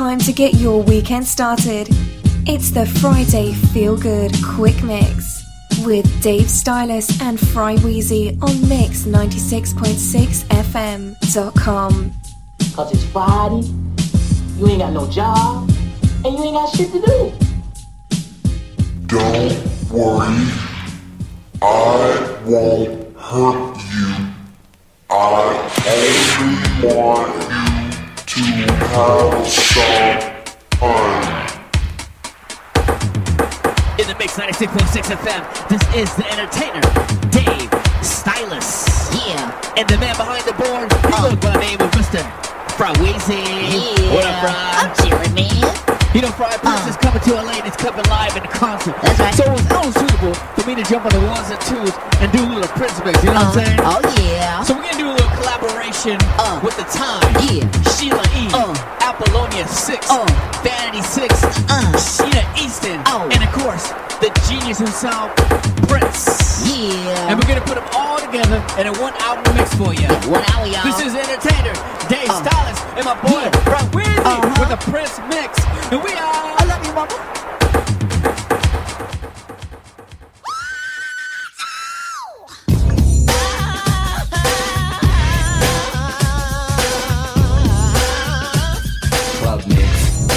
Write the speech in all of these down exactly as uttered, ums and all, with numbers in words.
time to get your weekend started. It's the Friday Feel Good Quick Mix with Dave Stylus and Fry Weezy on Mix ninety-six point six F M dot com. Cause it's Friday, you ain't got no job, and you ain't got shit to do. Don't worry, I won't hurt you. I only want you to have some fun. In the Mix ninety-six point six F M, this is the entertainer, Dave Stylus. Yeah. And the man behind the board, he goes by the name of Mister Fry Weezy. Yeah. What up, Fry? I'm Jeremy. You know, Fry Prince is coming to L A and it's coming live in concert. That's right. So it was unsuitable for me to jump on the ones and twos and do a little Prince mix, you know Uh, what I'm saying? oh, yeah. So we're gonna do a little collaboration Uh. with the time. Yeah. Sheila E. Uh. Apollonia six. Uh. Vanity six. Uh. Sheena Easton. Oh. And of course, the genius himself, Prince. Yeah. And we're gonna put them all together in a one album mix for you. One hour, y'all. This is entertainer Dave Uh. Stylus and my boy Yeah. Fry Weezy Uh-huh. with the Prince mix. And we are. I love you, mama. Club mix.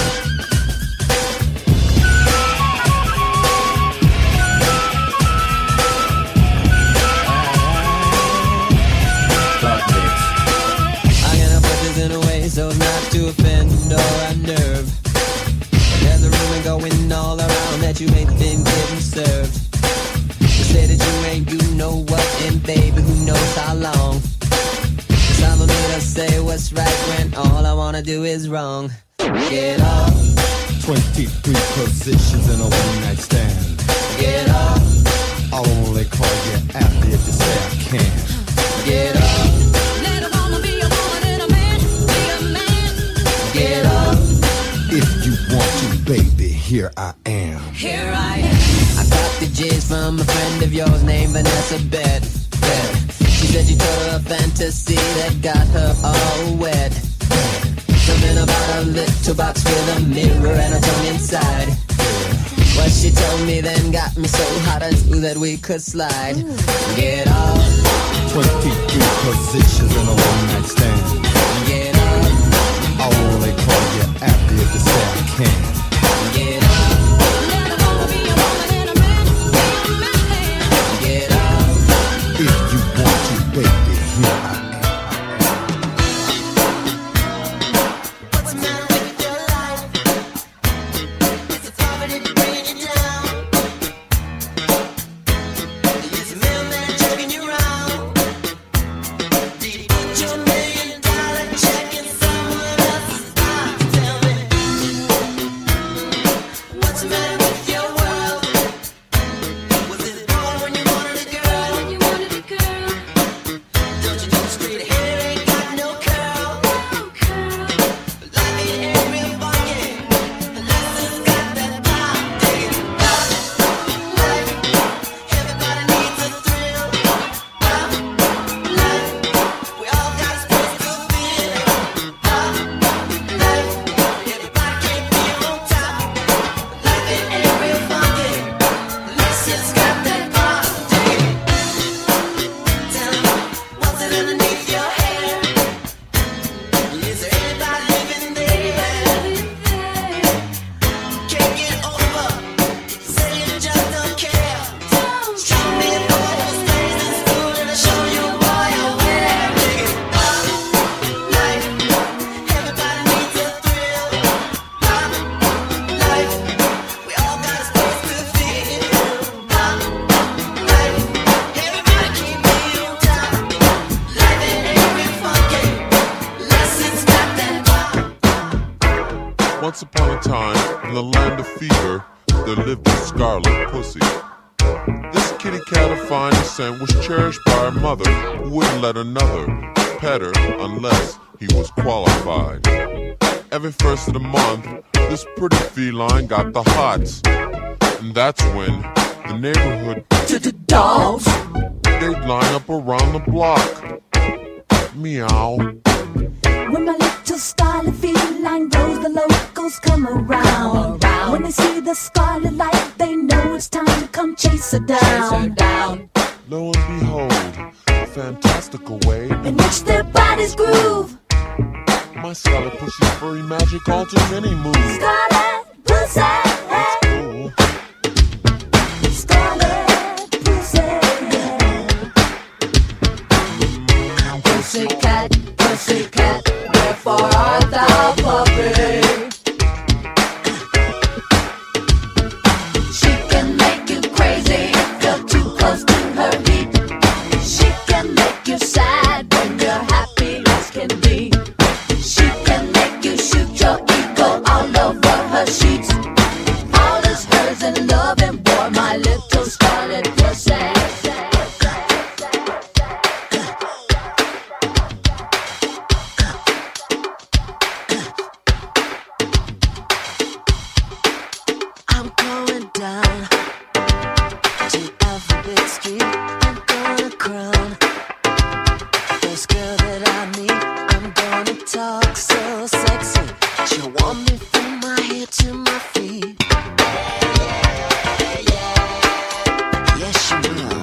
Club mix. I'm gonna put this in a way so as not to offend or unnerve. There's a rumor going all around that you ain't been getting served. You say that you ain't, you know what, and baby, who knows how long. Some of me to say what's right when all I wanna do is wrong. Get up, twenty-three positions in a one-night stand. get up, I'll only call you after if you say I can. get up, Let a woman be a woman and a man be a man. get up. If you want to, baby, here I am. Here I am. I got the J's from a friend of yours named Vanessa Bed. Bed. She said you told her a fantasy that got her all wet. Something about a little box with a mirror and a tongue inside. What she told me then got me so hot I knew that we could slide. Get up, twenty-three positions in a one-night stand. get up, I'll only call you after if you say I can. get up, Let a woman be a woman and a man be a man. get up. If you want to, baby, here I am. What's the matter with your life? Is it poverty bringing you down? Is the mailman joking you around? Did you put your million dollar check in someone else's box? Tell me, what's the matter with your world? Was it born when you wanted a girl? When you wanted a girl, Don't you know straight hair ain't got no curl? oh girl. Life ain't real funky unless it's got that pop. Dig it. Pop life. Everybody needs a thrill. Pop life. We all got space to feel. Pop life. Everybody can't be on top. Life ain't real funky unless it's got that pop. Dig it. Tell me, what's it underneath your hair? Is there anybody living there? Can't get over, say you just don't care. Strong me in those days in school and I show you why I wear. Dig it. Pop life, everybody needs a thrill. Pop life, we all got a space to feel. Pop life, everybody keep me on top. Life ain't real funky unless it's got that pop. Once upon a time, in the land of fever, there lived a scarlet pussy. This kitty cat of fine descent was cherished by her mother, who wouldn't let another pet her unless he was qualified. Every first of the month, this pretty feline got the hots. And that's when the neighborhood Dogs. they'd line up around the block. Meow. When my little style of feline goes, the local girls come around. When they see the scarlet light, they know it's time to come chase her down. Lo and behold, a fantastical way in which their bodies groove. My scarlet pussy's furry magic alters any mood. Scarlet pussy, It's cool. scarlet pussy. Pussycat, pussycat, wherefore art thou puppy? She can make you crazy if you're too close to her heat. She can make you sad when you're happy as can be. She can make you shoot your ego all over her sheets. All is hers in love and war, my little scarlet pussy. I'm going down to Alphabet Street. I'm gonna crown first girl that I meet. I'm gonna talk so sexy. She'll want me from my head to my feet. Yes, she will.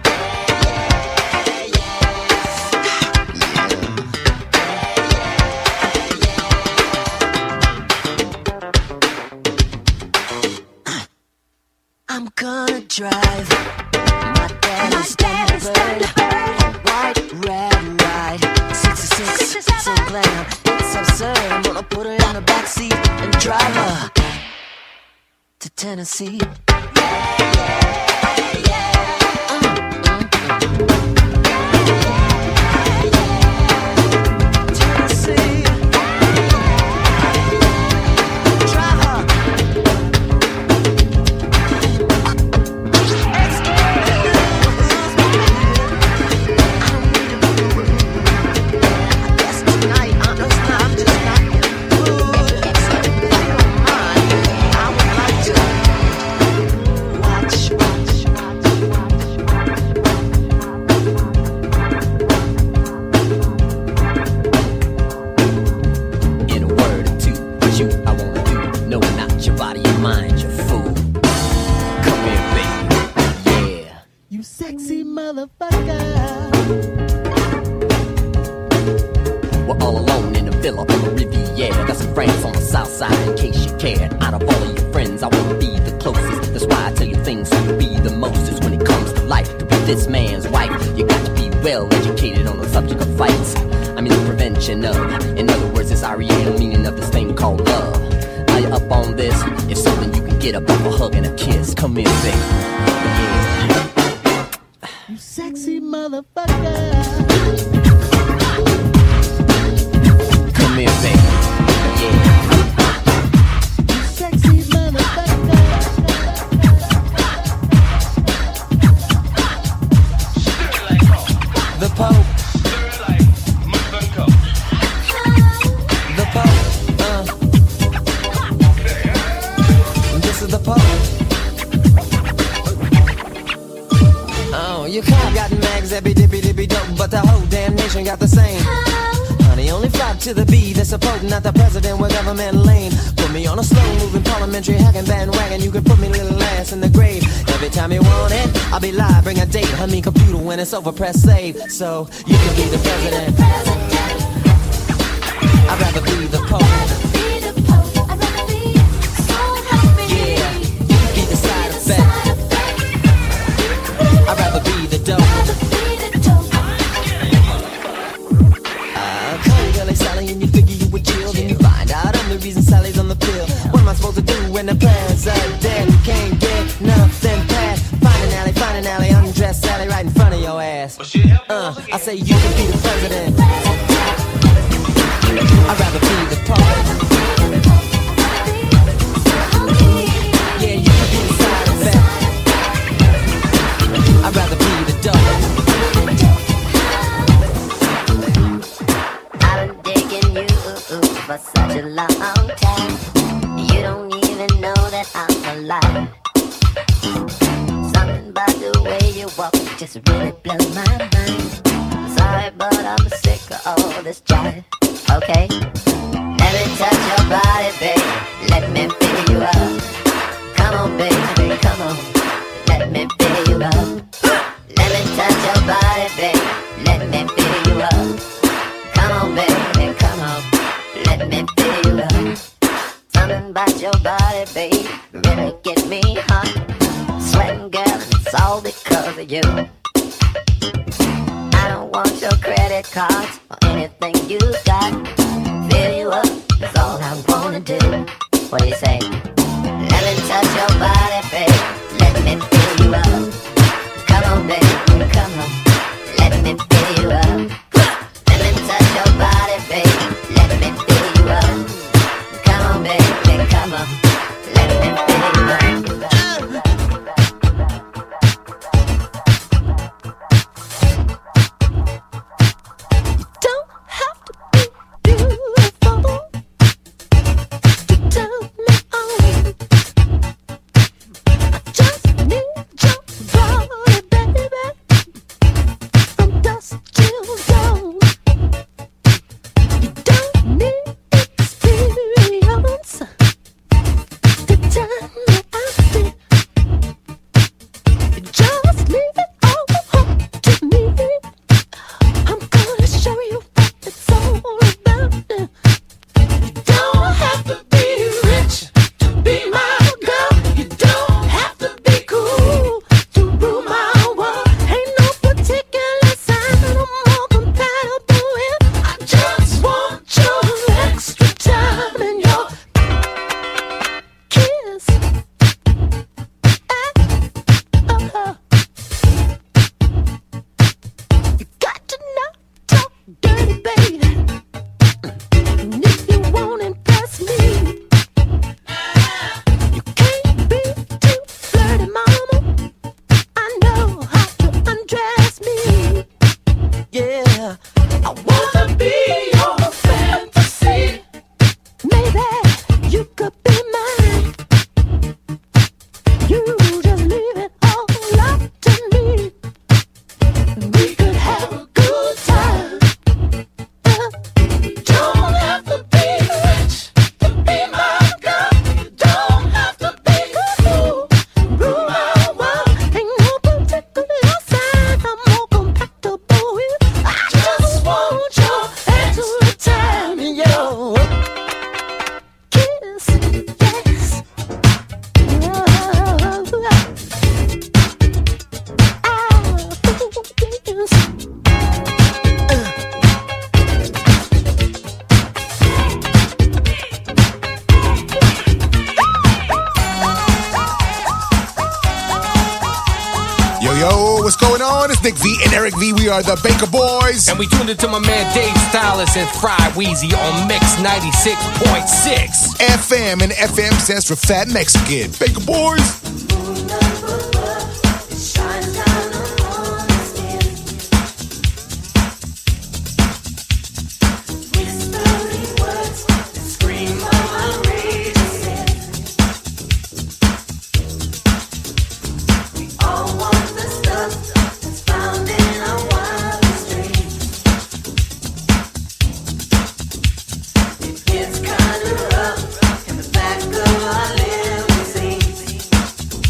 I'm gonna drive my daddy's Thunderbird, a white red ride, sixty-six, so glam, it's absurd. I'm gonna put her in the backseat and drive her to Tennessee. Tennessee. Drive her. In a word or two, what you I wanna do, knowing not your body and mind, you fool. Come here, baby, yeah. You sexy motherfucker. We're all alone in a villa on the Riviera. Got some friends on the south side in case you care. Out of all of your friends, I wanna be the closest. That's why I tell you things so you be the mostest. When it comes to life, to be this man's wife, you got to be well educated on the subject of fights. I mean the prevention of. In other words, it's R E A, meaning of this thing called love. Are you up on this? If something you can get up off a hug and a kiss. Come here, baby. Yeah. You sexy motherfucker. Come here, baby. Yeah. You sexy motherfucker. The Pope. The Pope. Uh. This is the Pope. Oh, you have got mags that be dippy dippy dope, but the whole damn nation got the same. Honey, only flock to the beat that's supporting, not the president with government lane. Put me on a slow moving parliamentary hacking bandwagon. You can put me little ass in the grave. Every time you want it, I'll be live, bring a date. I mean computer when it's over, press save. So you can be the president. I'd rather be the Pope. Yeah, you can be the side effect. I'd rather be the dope. Uh, call you Girlie Sally and you figure you would chill. Then you find out I'm the reason Sally's on the pill. What am I supposed to do when the plans are dead? You can't get nothing past. Find an alley, find an alley, undress Sally right in front of your ass. Uh, I say you can be the president. I'd rather be the Pope. Yeah, you can be the side effect. I'd rather be the dope. I've been digging you for such a long time. You don't even know that I'm alive. Something about the way you walk just really blows my mind. Sorry, but I'm sick of all this jive. Okay, let Let me touch your body, baby. Let me fill you up. Come on, baby, come on. Let me fill you up. Let me touch your body, baby. Let me fill you up. Come on, baby, come on. Let me fill you up. Something about your body, baby, really get me hot. Sweating, girl, it's all because of you. I don't want your credit cards or anything you got. Fill you up is all I wanna do. What do you say? Let me touch your body, baby. Let me fill you up. Come on, baby, come on. Let me fill you up. Let me touch your body, baby. Let me fill you up. Come on, baby, come on. Let me fill you up. We are the Baker Boys. And we tuned into my man Dave Stylus and Fry Weezy on Mix ninety-six point six. F M, and F M stands for Fat Mexican. Baker Boys. It's kinda rough in the back of our limousine.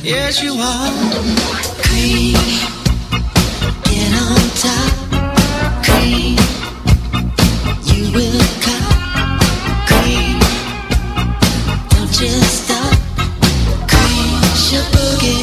Yes, you are. Cream, get on top. Cream, you will cop. Cream, don't just stop. Cream, she'll boogie.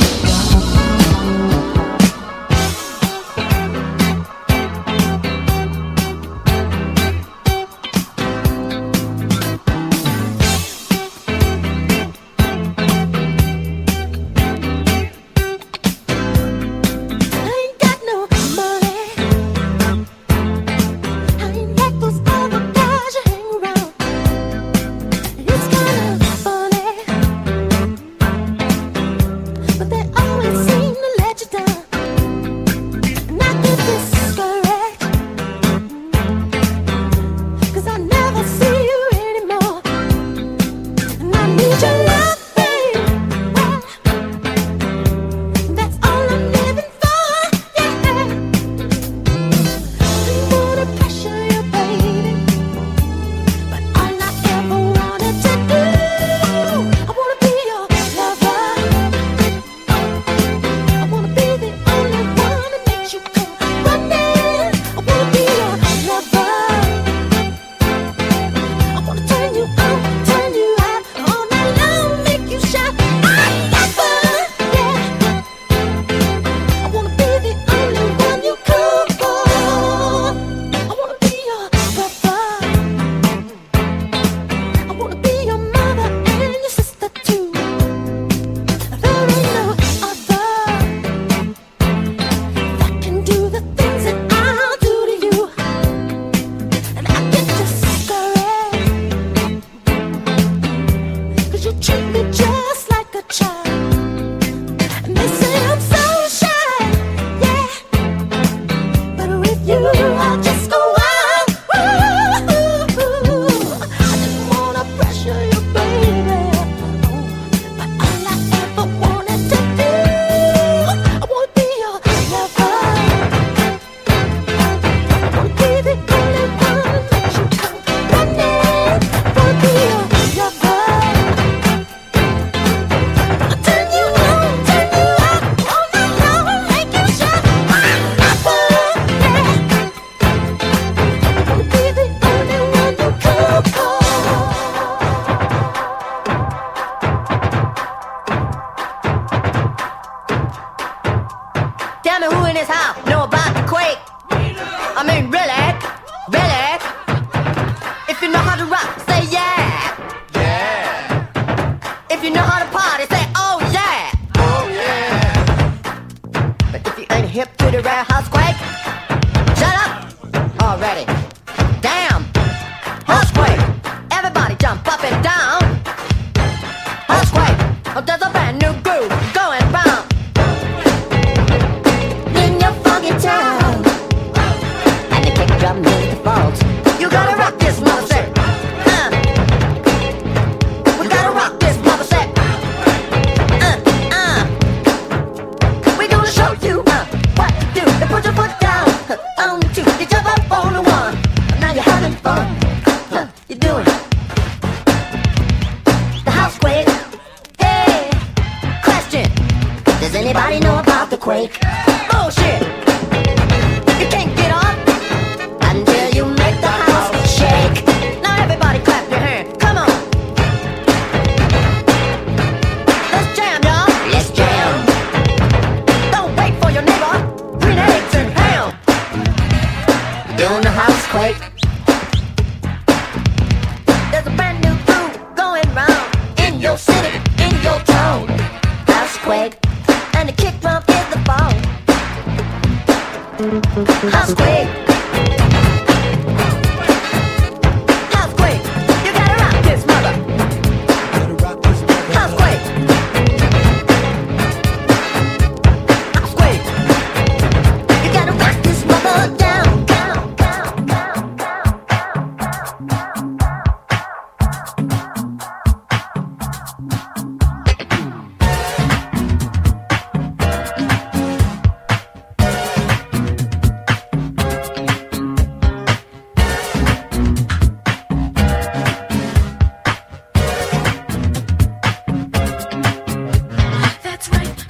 That's right.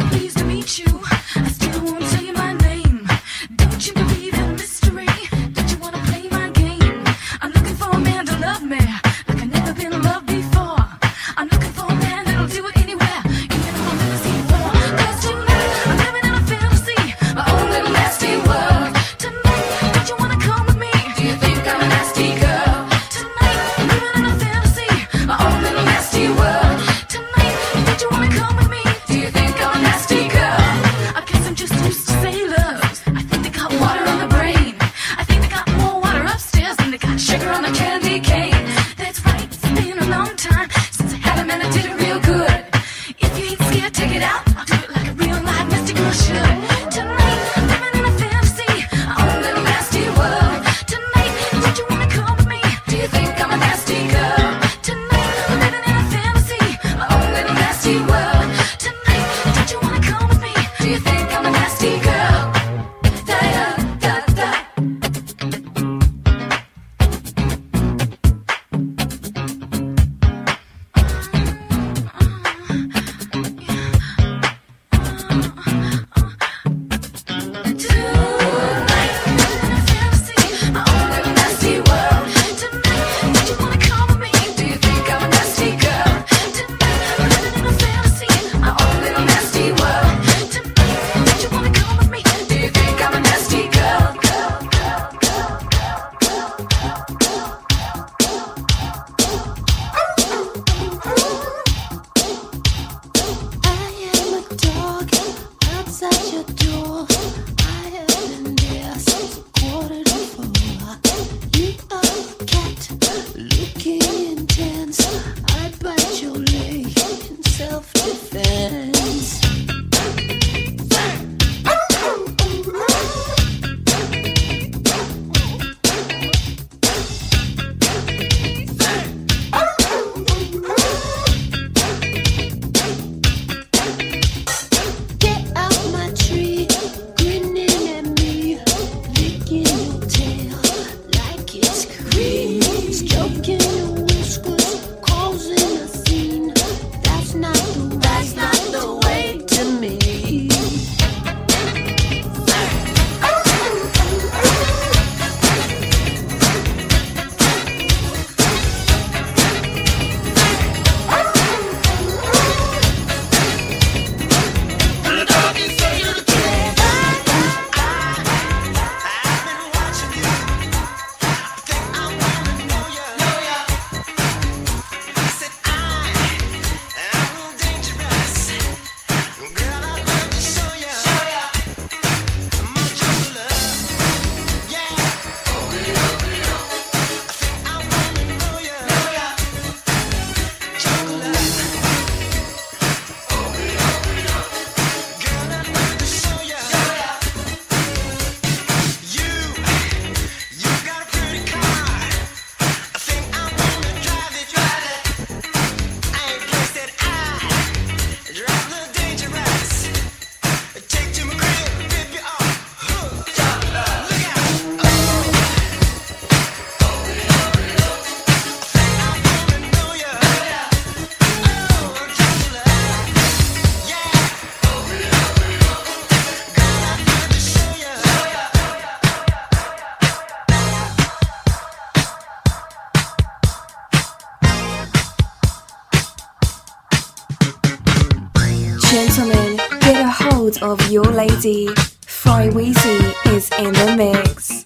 gentlemen, get a hold of your lady. Fry Weezy is in the mix.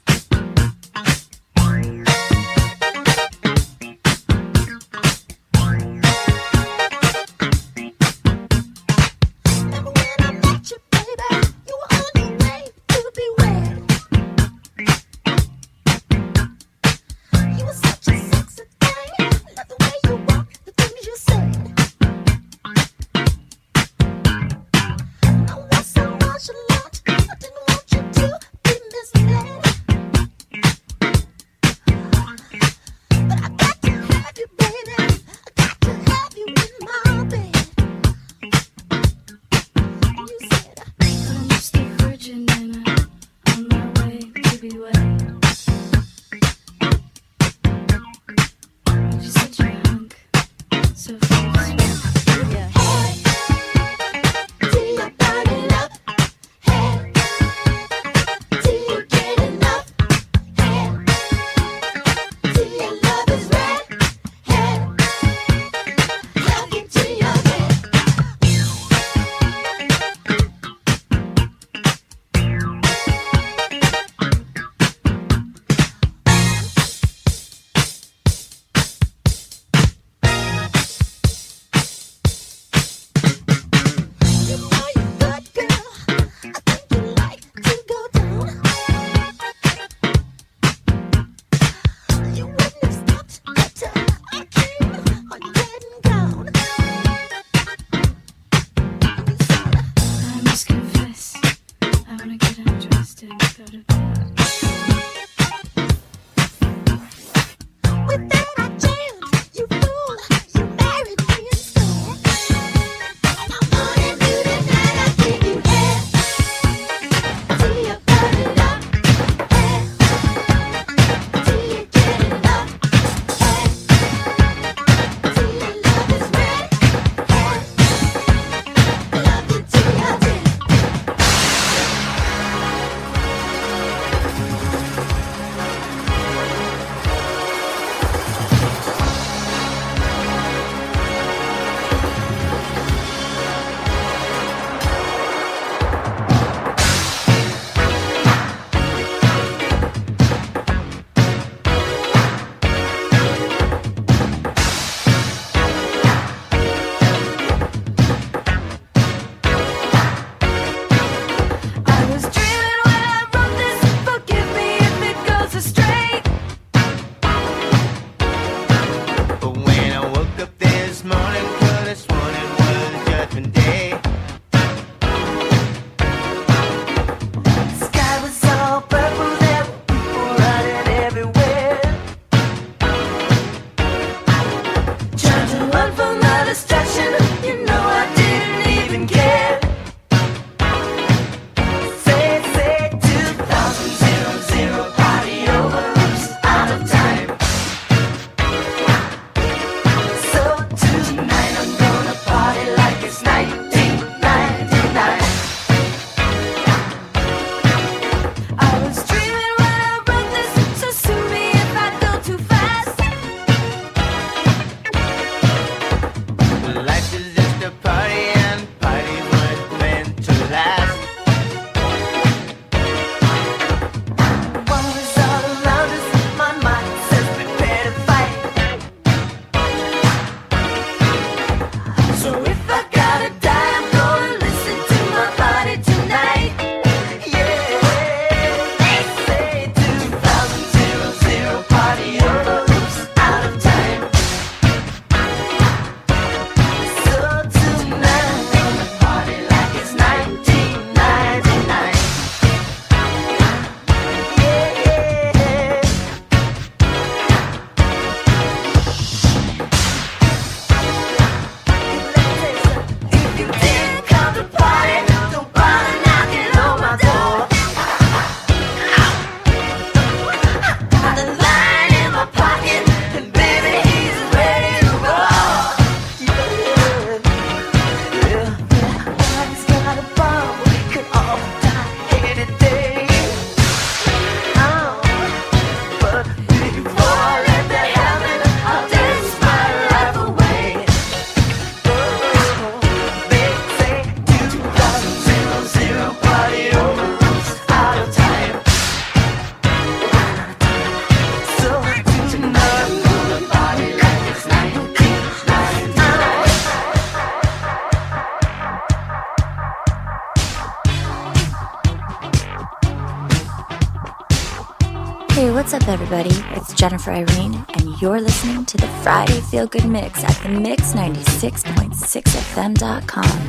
Life is just a party and parties Hey, what's up, everybody? It's Jennifer Irene, and you're listening to the Friday Feel Good Mix at the mix ninety-six point six F M dot com.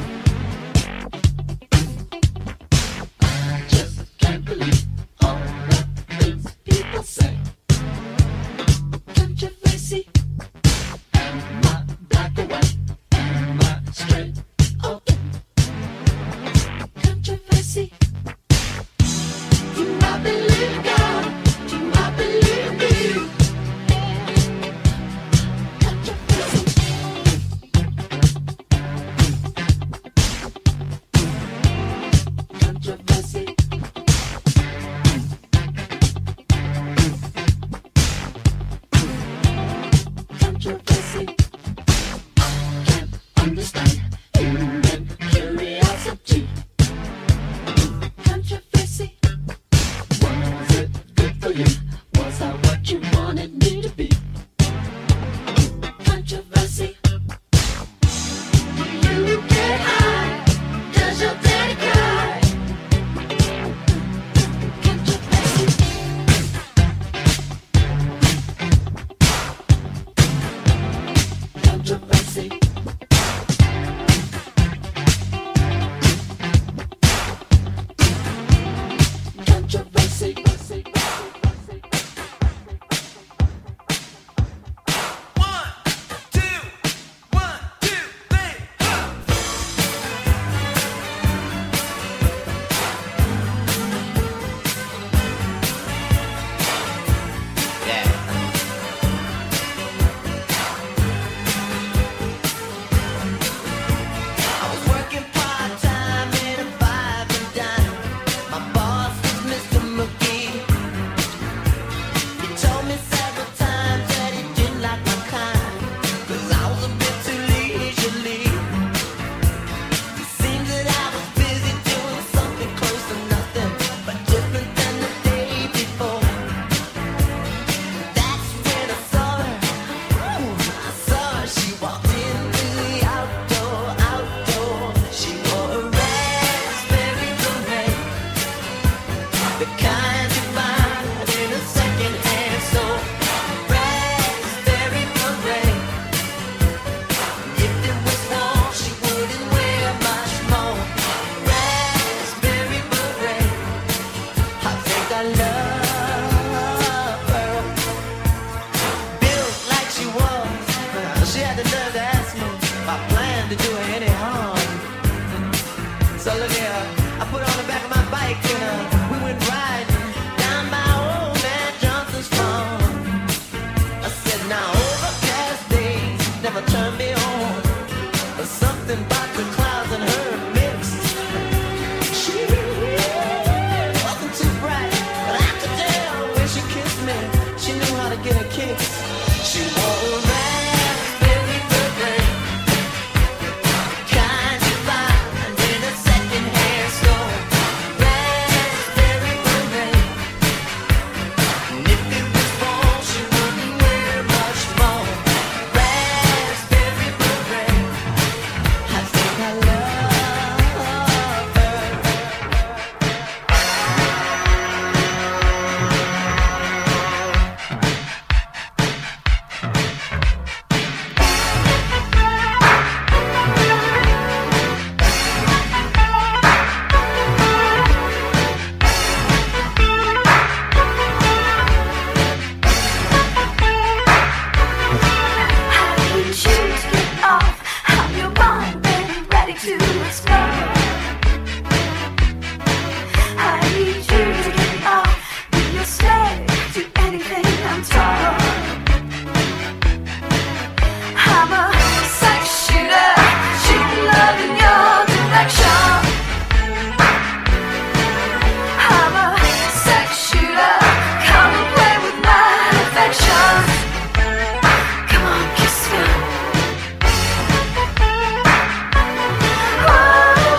Oh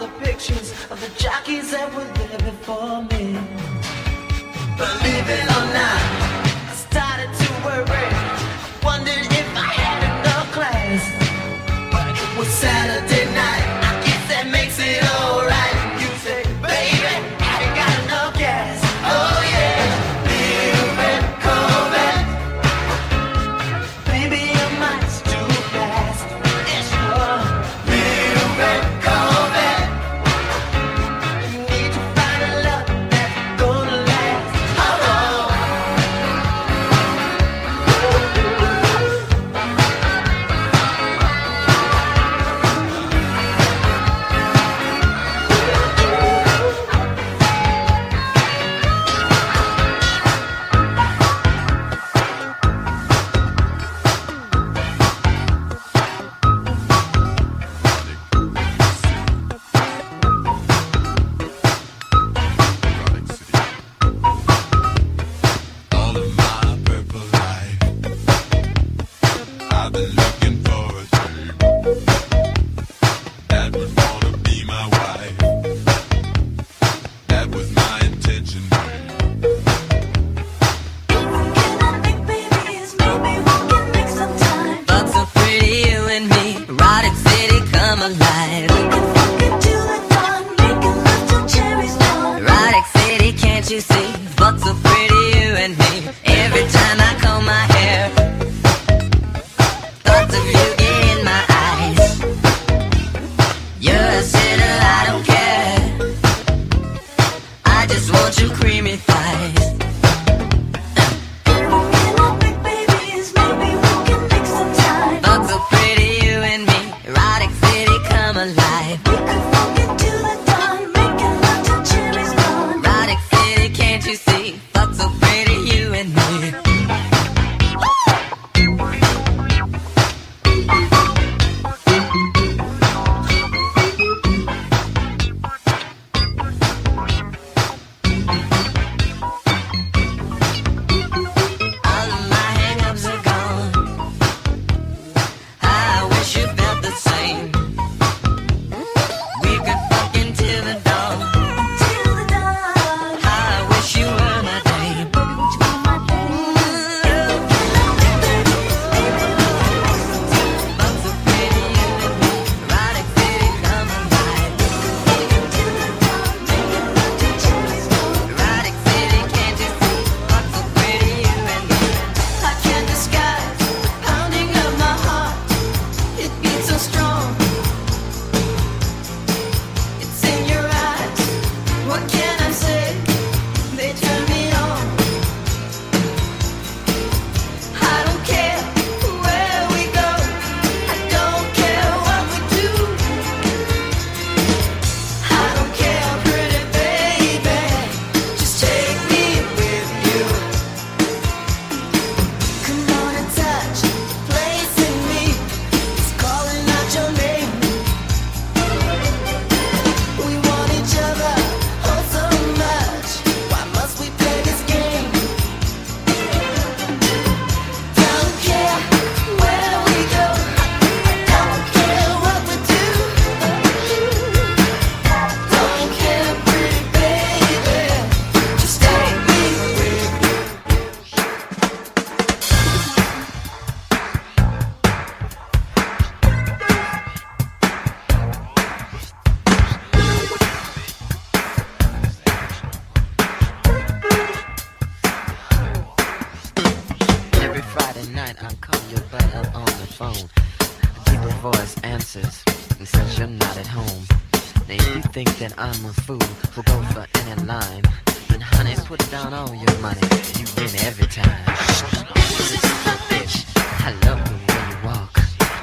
the pictures of the jockeys that were there before me. Believe it or not, I started to worry. Wondered if I had enough class. But it was Saturday night, I guess that makes it alright. You say, baby, I ain't got enough gas. Oh yeah, living Corvette. Baby, I might too fast. It's your living Corvette. You need to find a love that's gonna last. Oh, oh. All of my purple life, I've been looking for a type that would wanna be my wife. That was my intention. Fuck so pretty, you and me. Erotic city, come alive. Erotic city, can't you see? Fuck so pretty, you and me. Every time I comb my hair, thoughts of you get in my eyes. You're a sinner, I don't care. I just want your creamy thighs. Fuck so pretty, you and me. Erotic city, come alive. Erotic city, can't you see? Fuck so pretty, you and me. All of my hang-ups are gone. I wish you felt the same. We could fuck until the dawn. I wish you were my dame. Fuck so pretty, you and me. Erotic city, come alive. Erotic city, can't you see? Fuck so pretty, you and me. I can't disguise the pounding of my heart. It beats so strong. It's in your eyes. What can I say? They turn me on. I don't care where we go. I don't care what we do. I don't care, pretty baby. Just take me with you. Come on and touch the place in me. It's calling out your name. We want each other oh so much. Why must we play this game? Don't care where we go. I don't care what we do. Don't care, pretty baby. Just take me with you. Every Friday night I call your butt up on the phone. A deeper voice answers and says you're not at home. Now if you think that I'm a fool who'll go for any line, then honey, put down all your money. You win every time. Bitch, I love the way you walk.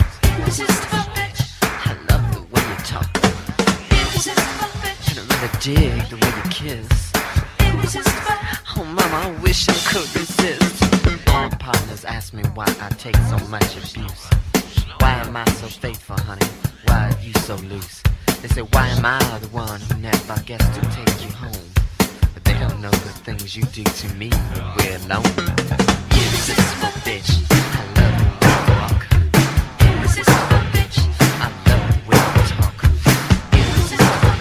I love the way you talk. And I really dig the way you kiss. Oh mama, I wish I could resist. My partners ask me why I take so much abuse. Why am I so faithful, honey? Why are you so loose? They say, why am I the one who never gets to take you home? But they don't know the things you do to me when we're alone. Irresistible bitch, I love the way you walk. Irresistible bitch, I love the way you talk. Irresistible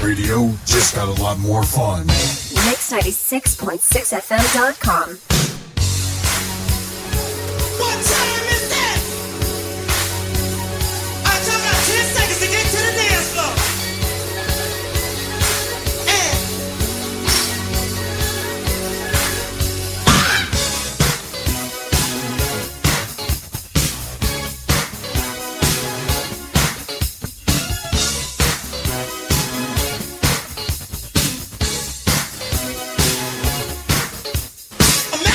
radio just got a lot more fun. Mix ninety-six point six F M dot com. What time is that? I just got ten seconds to get to the dance floor. A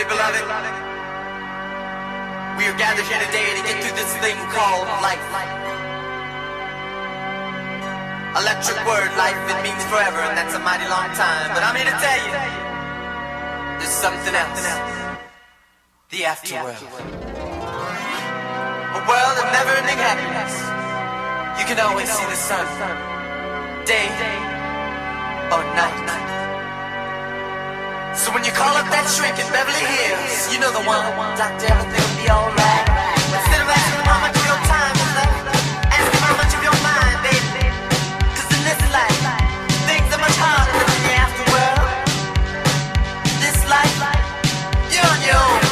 Dearly beloved, we are gathered here today to get through this thing called life. Electric word, life, it means forever, and that's a mighty long time. But I'm here to tell you, there's something else. The afterworld. A world of never-ending happiness. You can always see the sun, day or night. So when you call up that shrink in Beverly Hills, you know the one, doctor, everything will be alright. Instead of asking him how much of your time is left, ask him how much of your mind, baby. Cause in this life, things are much harder than in the afterworld. This life, you're on your own.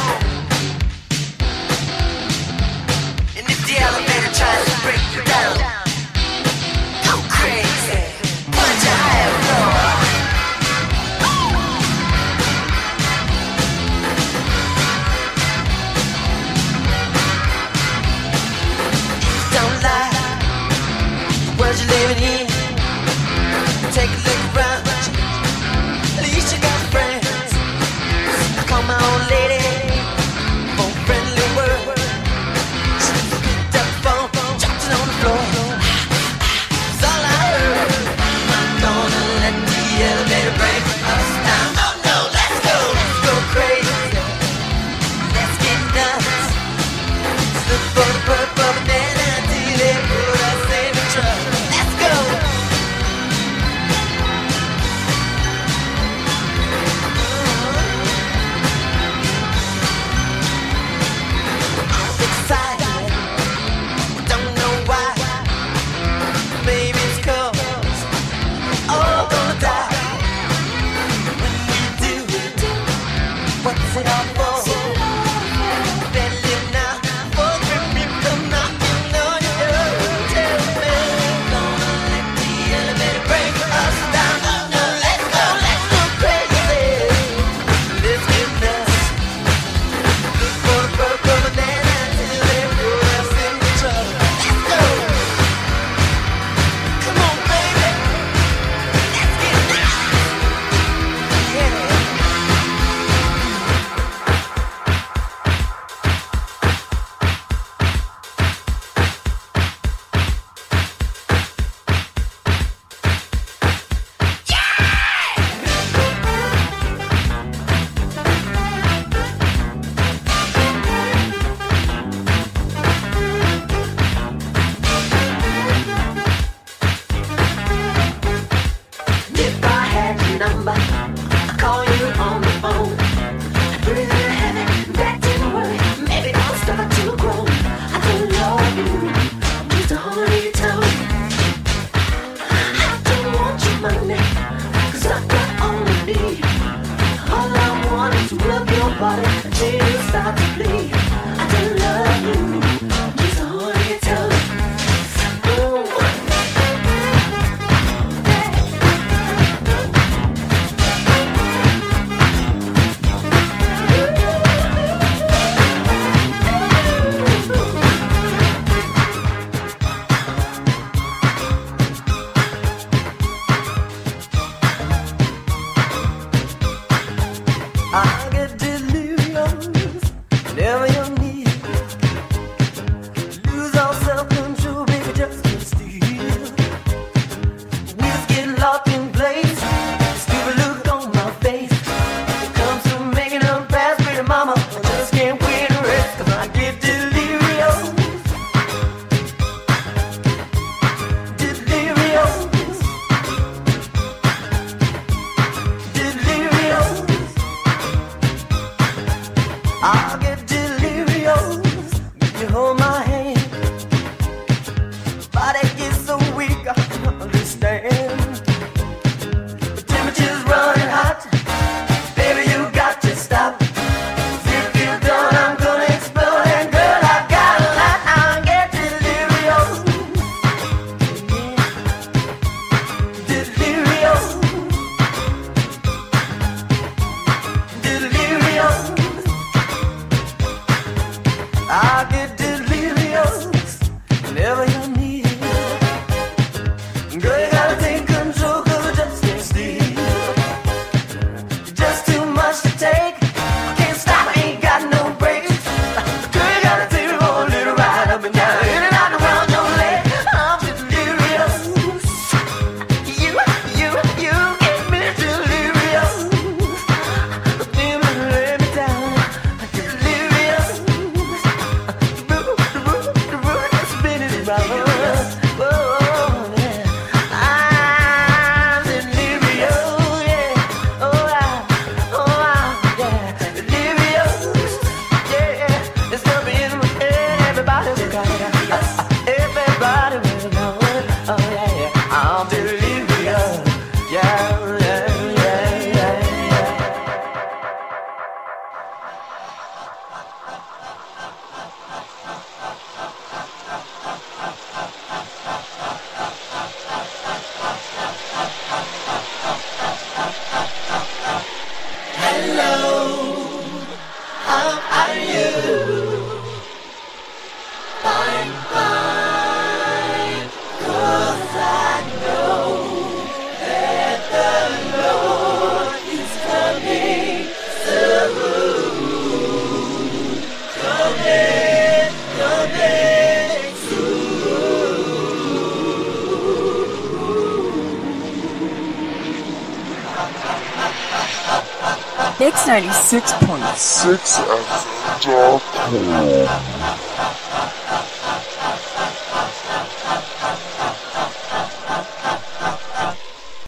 And if the elevator tries to break you down, go crazy, punch a higher floor. You're living in. Take a look around. At least you got friends. I call my old lady for a friendly word. She picked up the phone, dropped it on the floor. That's all I heard. I'm gonna let the elevator break us down. Oh no, let's go, let's go crazy. Let's get nuts. Look for the purple banana till they put us in the truck. What's it all for? Better live now, before the people come knocking on your door. Tell me, gonna let the elevator break us down. Oh no, let's go, let's go crazy. Let's get nuts. Look for the purple banana till they put us in the trouble. Let's go. Come on, baby. Let's get nuts. Yeah. If I had your number, I'd call you on the phone. I'd bring you to heaven, back to the world. Maybe I'll start to grow. I don't love you, just a honey tone. I don't want your money, cause I've got all I need. All I want is to rub your body until you start to bleed. I don't love you, just a honey tone. I get delirious whenever Mix ninety-six point six F M dot com.